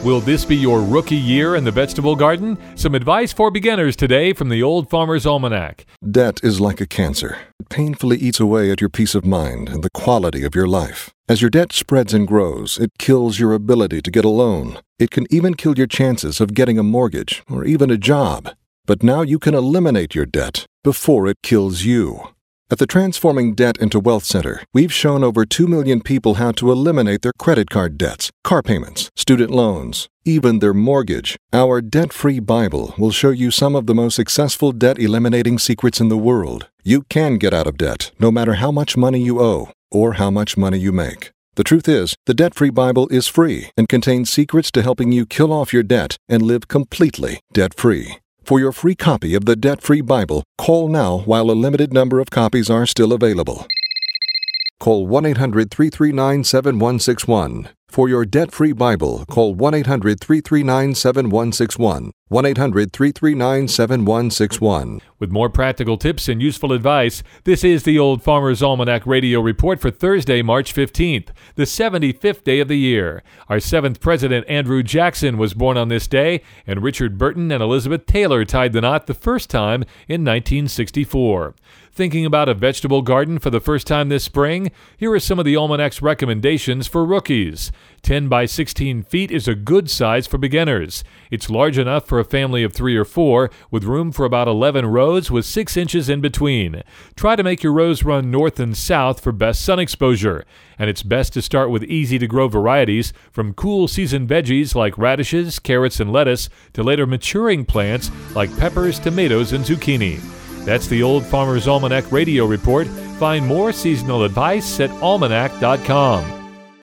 Will this be your rookie year in the vegetable garden? Some advice for beginners today from the Old Farmer's Almanac. Debt is like a cancer. It painfully eats away at your peace of mind and the quality of your life. As your debt spreads and grows, it kills your ability to get a loan. It can even kill your chances of getting a mortgage or even a job. But now you can eliminate your debt before it kills you. At the Transforming Debt into Wealth Center, we've shown over 2 million people how to eliminate their credit card debts, car payments, student loans, even their mortgage. Our debt-free Bible will show you some of the most successful debt-eliminating secrets in the world. You can get out of debt, no matter how much money you owe or how much money you make. The truth is, the debt-free Bible is free and contains secrets to helping you kill off your debt and live completely debt-free. For your free copy of the Debt-Free Bible, call now while a limited number of copies are still available. Call 1-800-339-7161. For your debt-free Bible, call 1-800-339-7161. 1-800-339-7161. With more practical tips and useful advice, this is the Old Farmer's Almanac Radio Report for Thursday, March 15th, the 75th day of the year. Our 7th president, Andrew Jackson, was born on this day, and Richard Burton and Elizabeth Taylor tied the knot the first time in 1964. Thinking about a vegetable garden for the first time this spring? Here are some of the Almanac's recommendations for rookies. 10 by 16 feet is a good size for beginners. It's large enough for a family of 3 or 4, with room for about 11 rows with 6 inches in between. Try to make your rows run north and south for best sun exposure. And it's best to start with easy-to-grow varieties, from cool season veggies like radishes, carrots, and lettuce, to later maturing plants like peppers, tomatoes, and zucchini. That's the Old Farmer's Almanac Radio Report. Find more seasonal advice at almanac.com.